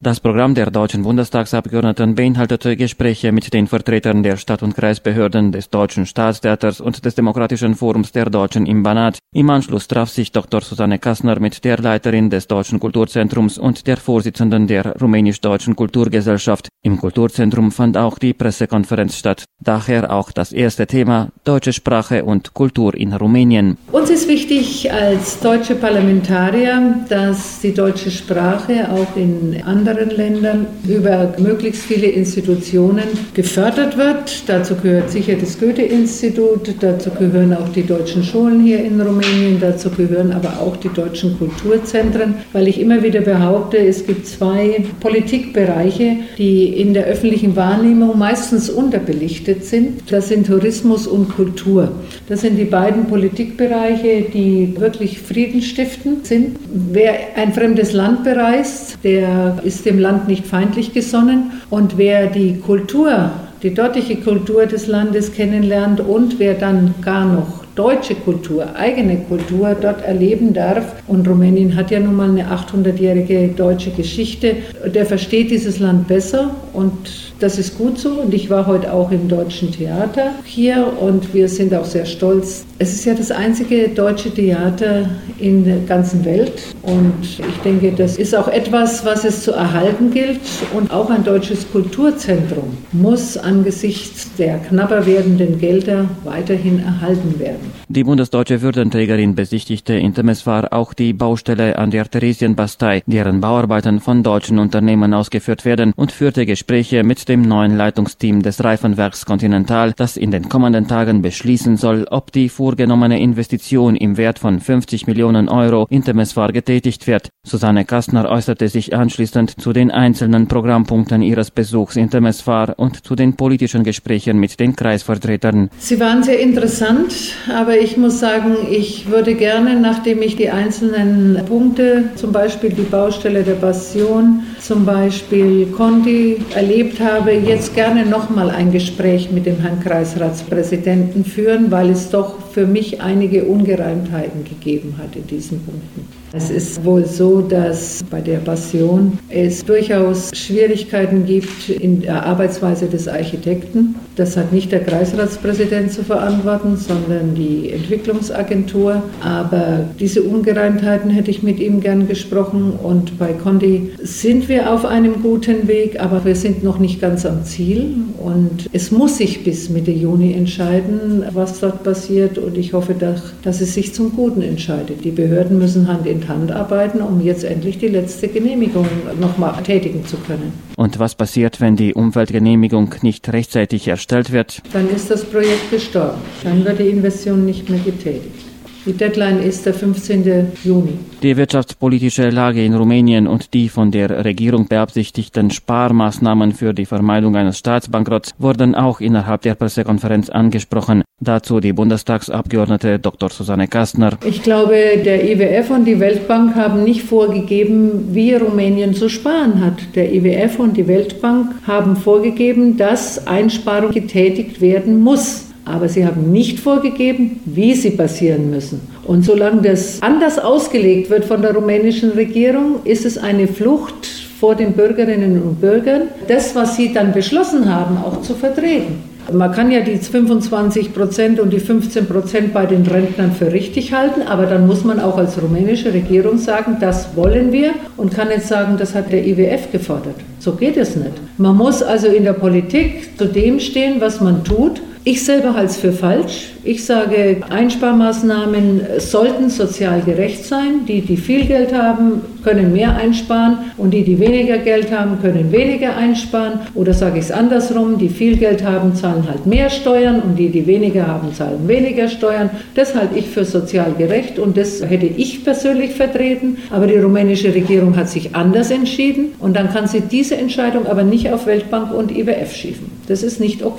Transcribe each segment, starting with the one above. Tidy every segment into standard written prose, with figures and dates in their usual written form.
Das Programm der deutschen Bundestagsabgeordneten beinhaltete Gespräche mit den Vertretern der Stadt- und Kreisbehörden, des Deutschen Staatstheaters und des Demokratischen Forums der Deutschen im Banat. Im Anschluss traf sich Dr. Susanne Kastner mit der Leiterin des Deutschen Kulturzentrums und der Vorsitzenden der Rumänisch-Deutschen Kulturgesellschaft. Im Kulturzentrum fand auch die Pressekonferenz statt. Daher auch das erste Thema: deutsche Sprache und Kultur in Rumänien. Uns ist wichtig als deutsche Parlamentarier, dass die deutsche Sprache auch in anderen Ländern über möglichst viele Institutionen gefördert wird. Dazu gehört sicher das Goethe-Institut, dazu gehören auch die deutschen Schulen hier in Rumänien, dazu gehören aber auch die deutschen Kulturzentren, weil ich immer wieder behaupte, es gibt zwei Politikbereiche, die in der öffentlichen Wahrnehmung meistens unterbelichtet sind. Das sind Tourismus und Kultur. Das sind die beiden Politikbereiche, die wirklich friedenstiftend sind. Wer ein fremdes Land bereist, der ist dem Land nicht feindlich gesonnen. Und wer die Kultur, die dortige Kultur des Landes kennenlernt und wer dann gar noch deutsche Kultur, eigene Kultur dort erleben darf. Und Rumänien hat ja nun mal eine 800-jährige deutsche Geschichte. Der versteht dieses Land besser und das ist gut so. Und ich war heute auch im Deutschen Theater hier und wir sind auch sehr stolz. Es ist ja das einzige deutsche Theater in der ganzen Welt. Und ich denke, das ist auch etwas, was es zu erhalten gilt. Und auch ein deutsches Kulturzentrum muss angesichts der knapper werdenden Gelder weiterhin erhalten werden. Die bundesdeutsche Würdenträgerin besichtigte in Temeswar auch die Baustelle an der Theresienbastei, deren Bauarbeiten von deutschen Unternehmen ausgeführt werden, und führte Gespräche mit dem neuen Leitungsteam des Reifenwerks Continental, das in den kommenden Tagen beschließen soll, ob die vorgenommene Investition im Wert von 50 Millionen Euro in Temeswar getätigt wird. Susanne Kastner äußerte sich anschließend zu den einzelnen Programmpunkten ihres Besuchs in Temeswar und zu den politischen Gesprächen mit den Kreisvertretern. Sie waren sehr interessant, aber ich muss sagen, ich würde gerne, nachdem ich die einzelnen Punkte, zum Beispiel die Baustelle der Passion, zum Beispiel Conti erlebt habe, jetzt gerne nochmal ein Gespräch mit dem Herrn Kreisratspräsidenten führen, weil es doch für mich einige Ungereimtheiten gegeben hat in diesen Punkten. Es ist wohl so, dass bei der Passion es durchaus Schwierigkeiten gibt in der Arbeitsweise des Architekten. Das hat nicht der Kreisratspräsident zu verantworten, sondern die Entwicklungsagentur. Aber diese Ungereimtheiten hätte ich mit ihm gern gesprochen. Und bei Conti sind wir auf einem guten Weg, aber wir sind noch nicht ganz am Ziel. Und es muss sich bis Mitte Juni entscheiden, was dort passiert. Und ich hoffe, dass es sich zum Guten entscheidet. Die Behörden müssen Hand in Hand arbeiten, um jetzt endlich die letzte Genehmigung nochmal tätigen zu können. Und was passiert, wenn die Umweltgenehmigung nicht rechtzeitig erstellt wird? Dann ist das Projekt gestorben. Dann wird die Investition nicht mehr getätigt. Die Deadline ist der 15. Juni. Die wirtschaftspolitische Lage in Rumänien und die von der Regierung beabsichtigten Sparmaßnahmen für die Vermeidung eines Staatsbankrotts wurden auch innerhalb der Pressekonferenz angesprochen. Dazu die Bundestagsabgeordnete Dr. Susanne Kastner. Ich glaube, der IWF und die Weltbank haben nicht vorgegeben, wie Rumänien zu sparen hat. Der IWF und die Weltbank haben vorgegeben, dass Einsparung getätigt werden muss. Aber sie haben nicht vorgegeben, wie sie passieren müssen. Und solange das anders ausgelegt wird von der rumänischen Regierung, ist es eine Flucht vor den Bürgerinnen und Bürgern, das, was sie dann beschlossen haben, auch zu vertreten. Man kann ja die 25% und die 15% bei den Rentnern für richtig halten, aber dann muss man auch als rumänische Regierung sagen, das wollen wir, und kann nicht sagen, das hat der IWF gefordert. So geht es nicht. Man muss also in der Politik zu dem stehen, was man tut. Ich selber halte es für falsch. Ich sage, Einsparmaßnahmen sollten sozial gerecht sein. Die, die viel Geld haben, können mehr einsparen, und die, die weniger Geld haben, können weniger einsparen. Oder sage ich es andersrum, die viel Geld haben, zahlen halt mehr Steuern, und die, die weniger haben, zahlen weniger Steuern. Das halte ich für sozial gerecht, und das hätte ich persönlich vertreten. Aber die rumänische Regierung hat sich anders entschieden, und dann kann sie diese Entscheidung aber nicht auf Weltbank und IWF schieben. Das ist nicht okay.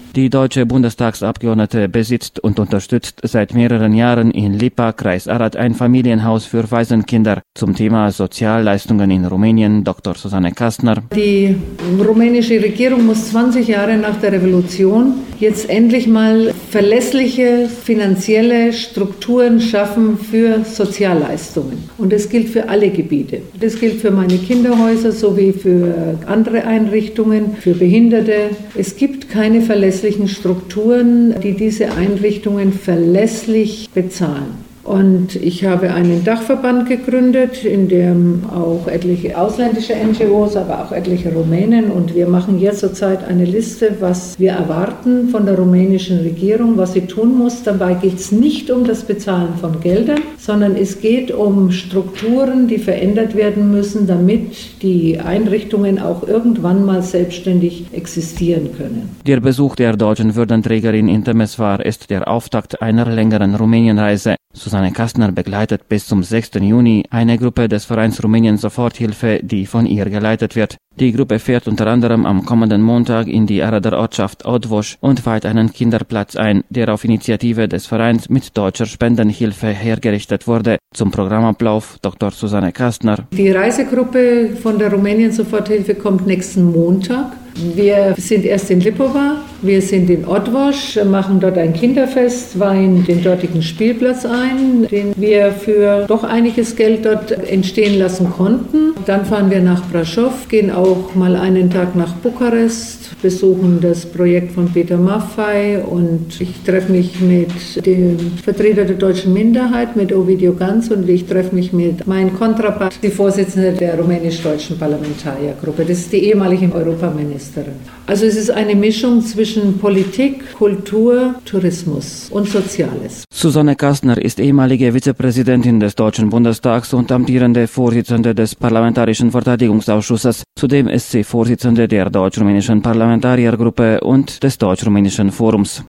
Die deutsche Bundestagsabgeordnete besitzt und unterstützt seit mehreren Jahren in Lipa, Kreis Arad, ein Familienhaus für Waisenkinder. Zum Thema Sozialleistungen in Rumänien Dr. Susanne Kastner. Die rumänische Regierung muss 20 Jahre nach der Revolution jetzt endlich mal verlässliche finanzielle Strukturen schaffen für Sozialleistungen. Und das gilt für alle Gebiete. Das gilt für meine Kinderhäuser sowie für andere Einrichtungen, für Behinderte. Es gibt keine verlässlichen Strukturen, die diese Einrichtungen verlässlich bezahlen. Und ich habe einen Dachverband gegründet, in dem auch etliche ausländische NGOs, aber auch etliche Rumänen. Und wir machen jetzt zurzeit eine Liste, was wir erwarten von der rumänischen Regierung, was sie tun muss. Dabei geht es nicht um das Bezahlen von Geldern, sondern es geht um Strukturen, die verändert werden müssen, damit die Einrichtungen auch irgendwann mal selbstständig existieren können. Der Besuch der deutschen Würdenträgerin in Temeswar ist der Auftakt einer längeren Rumänienreise. Susanne Kastner begleitet bis zum 6. Juni eine Gruppe des Vereins Rumänien Soforthilfe, die von ihr geleitet wird. Die Gruppe fährt unter anderem am kommenden Montag in die Arader Ortschaft Odvos und weiht einen Kinderplatz ein, der auf Initiative des Vereins mit deutscher Spendenhilfe hergerichtet wurde. Zum Programmablauf Dr. Susanne Kastner. Die Reisegruppe von der Rumänien Soforthilfe kommt nächsten Montag. Wir sind erst in Lipowa, wir sind in Odvos, machen dort ein Kinderfest, weihen den dortigen Spielplatz ein, den wir für doch einiges Geld dort entstehen lassen konnten. Dann fahren wir nach Brașov, gehen auch mal einen Tag nach Bukarest, besuchen das Projekt von Peter Maffay und ich treffe mich mit dem Vertreter der deutschen Minderheit, mit Ovidiu Ganz, und ich treffe mich mit meinem Kontrapart, die Vorsitzende der rumänisch-deutschen Parlamentariergruppe. Das ist die ehemalige Europaministerin. Also es ist eine Mischung zwischen Politik, Kultur, Tourismus und Soziales. Susanne Kastner ist ehemalige Vizepräsidentin des Deutschen Bundestags und amtierende Vorsitzende des Parlamentarischen Verteidigungsausschusses. Zudem ist sie Vorsitzende der deutsch-rumänischen Parlamentariergruppe und des deutsch-rumänischen Forums.